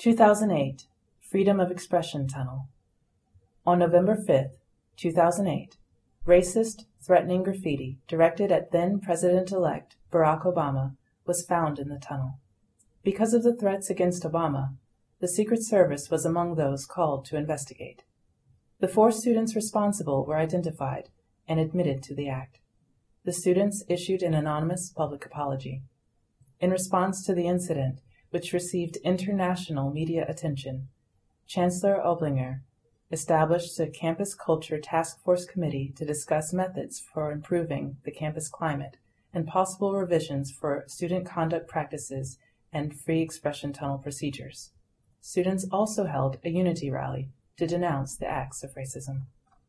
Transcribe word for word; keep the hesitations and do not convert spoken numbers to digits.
two thousand eight Freedom of Expression Tunnel. On November fifth, two thousand eight, racist, threatening graffiti directed at then President-elect Barack Obama was found in the tunnel. Because of the threats against Obama, the Secret Service was among those called to investigate. The four students responsible were identified and admitted to the act. The students issued an anonymous public apology. In response to the incident, which received international media attention, Chancellor Oblinger established a Campus Culture Task Force Committee to discuss methods for improving the campus climate and possible revisions for student conduct practices and free expression tunnel procedures. Students also held a unity rally to denounce the acts of racism.